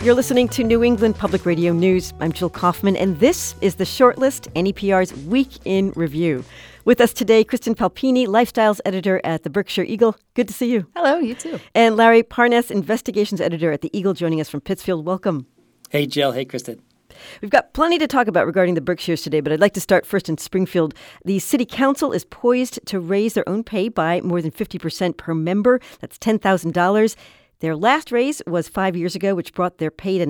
You're listening to New England Public Radio News. I'm Jill Kaufman, and this is the Shortlist, NEPR's Week in Review. With us today, Kristen Palpini, Lifestyles Editor at the Berkshire Eagle. Good to see you. Hello, you too. And Larry Parnes, Investigations Editor at the Eagle, joining us from Pittsfield. Welcome. Hey, Jill. Hey, Kristen. We've got plenty to talk about regarding the Berkshires today, but I'd like to start first in Springfield. The City Council is poised to raise their own pay by more than 50% per member. That's $10,000. Their last raise was 5 years ago, which brought their pay to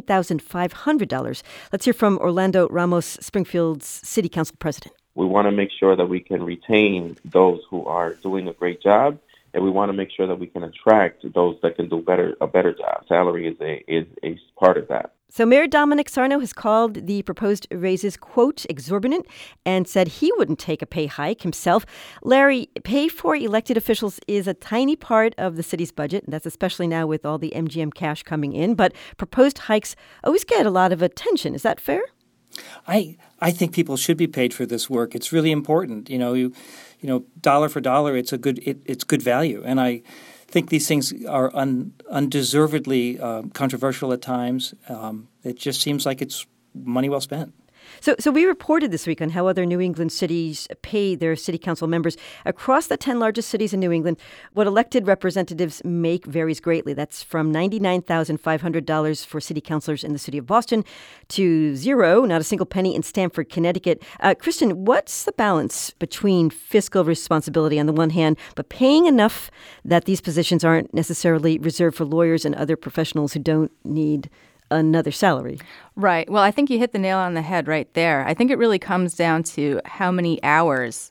$19,500. Let's hear from Orlando Ramos, Springfield's City Council president. We want to make sure that we can retain those who are doing a great job, and we want to make sure that we can attract those that can do a better job. Salary is a part of that. So Mayor Dominic Sarno has called the proposed raises, quote, exorbitant, and said he wouldn't take a pay hike himself. Larry, pay for elected officials is a tiny part of the city's budget, and that's especially now with all the MGM cash coming in. But proposed hikes always get a lot of attention. Is that fair? I think people should be paid for this work. It's really important. You know, dollar for dollar, it's good value, and I think these things are undeservedly controversial at times. It just seems like it's money well spent. So we reported this week on how other New England cities pay their city council members. Across the 10 largest cities in New England, what elected representatives make varies greatly. That's from $99,500 for city councilors in the city of Boston to zero, not a single penny, in Stamford, Connecticut. Kristen, what's the balance between fiscal responsibility on the one hand, but paying enough that these positions aren't necessarily reserved for lawyers and other professionals who don't need another salary? Right. Well, I think you hit the nail on the head right there. I think it really comes down to how many hours,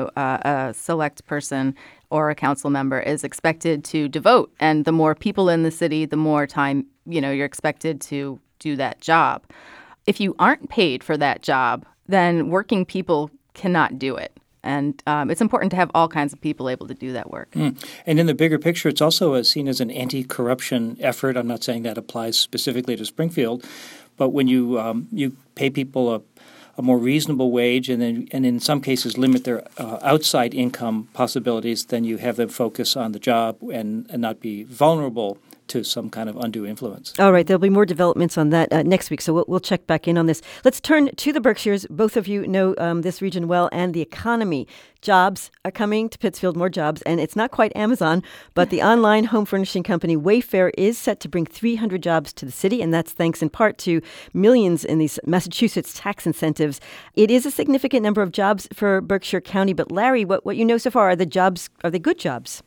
a select person or a council member is expected to devote. And the more people in the city, the more time, you're expected to do that job. If you aren't paid for that job, then working people cannot do it. And it's important to have all kinds of people able to do that work. And in the bigger picture, it's also seen as an anti-corruption effort. I'm not saying that applies specifically to Springfield, but when you pay people a more reasonable wage and in some cases limit their outside income possibilities, then you have them focus on the job and not be vulnerable to some kind of undue influence. All right. There'll be more developments on that next week, so we'll check back in on this. Let's turn to the Berkshires. Both of you know this region well and the economy. Jobs are coming to Pittsfield, more jobs, and it's not quite Amazon, but the online home furnishing company Wayfair is set to bring 300 jobs to the city, and that's thanks in part to millions in these Massachusetts tax incentives. It is a significant number of jobs for Berkshire County, but Larry, what you know so far, are they good jobs?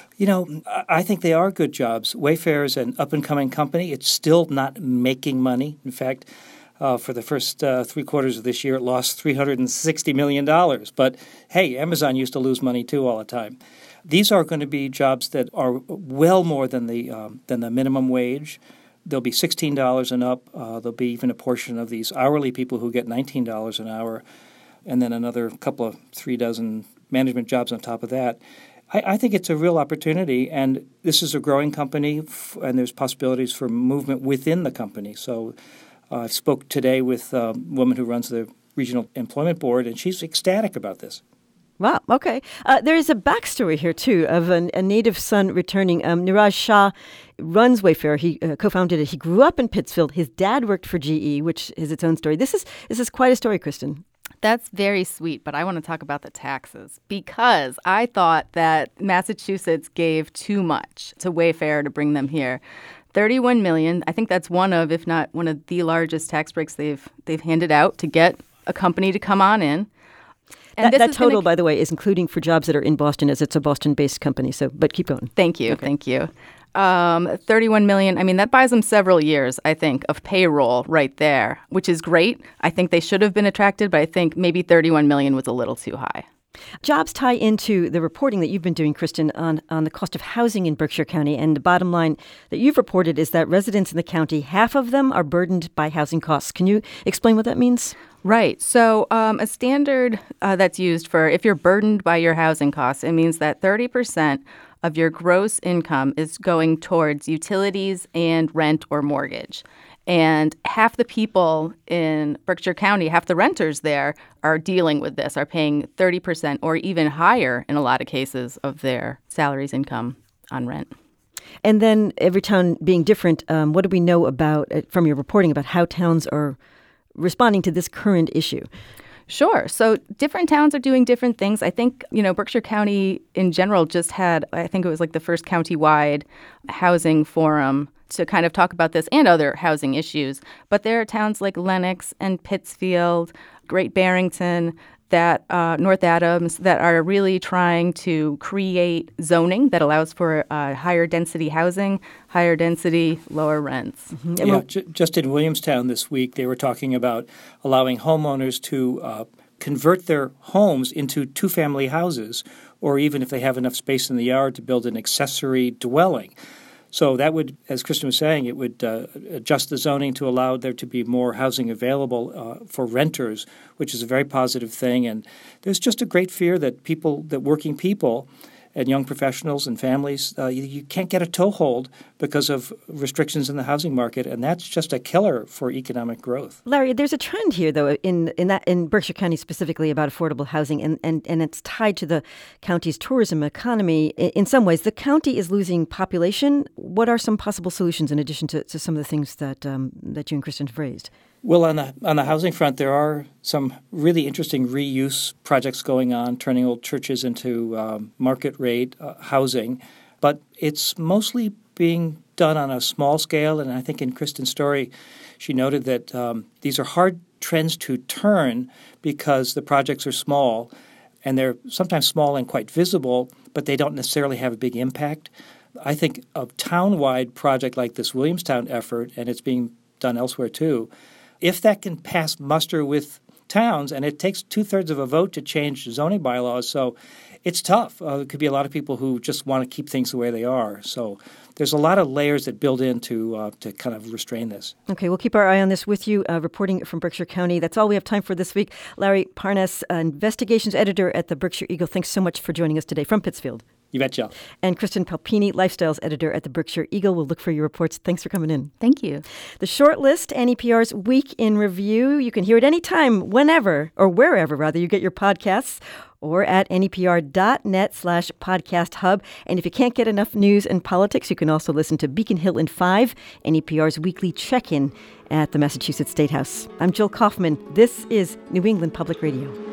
I think they are good jobs. Wayfair is an up-and-coming company. It's still not making money. In fact, for the first 3 quarters of this year, it lost $360 million. But, hey, Amazon used to lose money, too, all the time. These are going to be jobs that are well more than the minimum wage. There'll be $16 and up. There'll be even a portion of these hourly people who get $19 an hour, and then another couple of 3 dozen management jobs on top of that. I think it's a real opportunity, and this is a growing company, and there's possibilities for movement within the company. So I spoke today with a woman who runs the Regional Employment Board, and she's ecstatic about this. Wow. Okay. There is a backstory here, too, of a native son returning. Niraj Shah runs Wayfair. He co-founded it. He grew up in Pittsfield. His dad worked for GE, which is its own story. This is quite a story, Kristen. That's very sweet, but I want to talk about the taxes because I thought that Massachusetts gave too much to Wayfair to bring them here. $31 million. I think that's one of, if not one of the largest tax breaks they've handed out to get a company to come on in. And that total, by the way, is including for jobs that are in Boston, as it's a Boston-based company. So, but keep going. Thank you. Okay. Thank you. $31 million. I mean, that buys them several years, I think, of payroll right there, which is great. I think they should have been attracted, but I think maybe $31 million was a little too high. Jobs tie into the reporting that you've been doing, Kristen, on the cost of housing in Berkshire County. And the bottom line that you've reported is that residents in the county, half of them are burdened by housing costs. Can you explain what that means? Right. So a standard that's used for if you're burdened by your housing costs, it means that 30% of your gross income is going towards utilities and rent or mortgage. And half the people in Berkshire County, half the renters there are dealing with this, are paying 30% or even higher in a lot of cases of their salaries income on rent. And then every town being different, what do we know about, from your reporting, about how towns are responding to this current issue? Sure. So different towns are doing different things. I think, Berkshire County in general just had, I think it was like the first county-wide housing forum to kind of talk about this and other housing issues. But there are towns like Lenox and Pittsfield, Great Barrington, that North Adams, that are really trying to create zoning that allows for higher density housing, higher density, lower rents. Mm-hmm. Yeah, just in Williamstown this week, they were talking about allowing homeowners to convert their homes into two-family houses, or even if they have enough space in the yard to build an accessory dwelling. So that would, as Kristen was saying, it would adjust the zoning to allow there to be more housing available for renters, which is a very positive thing. And there's just a great fear that working people and young professionals and families, you can't get a toehold because of restrictions in the housing market, and that's just a killer for economic growth. Larry, there's a trend here, though, in Berkshire County specifically about affordable housing, and it's tied to the county's tourism economy. In some ways, the county is losing population. What are some possible solutions in addition to some of the things that you and Kristen have raised? Well, on the housing front, there are some really interesting reuse projects going on, turning old churches into market rate housing. But it's mostly being done on a small scale. And I think in Kristen's story, she noted that these are hard trends to turn because the projects are small. And they're sometimes small and quite visible, but they don't necessarily have a big impact. I think a town-wide project like this Williamstown effort, and it's being done elsewhere too, if that can pass muster with towns, and it takes 2/3 of a vote to change zoning bylaws, so it's tough. There could be a lot of people who just want to keep things the way they are. So there's a lot of layers that build in to kind of restrain this. Okay, we'll keep our eye on this with you. Reporting from Berkshire County. That's all we have time for this week. Larry Parnas, investigations editor at the Berkshire Eagle. Thanks so much for joining us today from Pittsfield. You betcha. And Kristen Palpini, lifestyles editor at the Berkshire Eagle. We'll look for your reports. Thanks for coming in. Thank you. The Short List, NEPR's Week in Review. You can hear it anytime, whenever, or wherever, rather, you get your podcasts, or at nepr.net/podcast hub. And if you can't get enough news and politics, you can also listen to Beacon Hill in 5, NEPR's weekly check-in at the Massachusetts State House. I'm Jill Kaufman. This is New England Public Radio.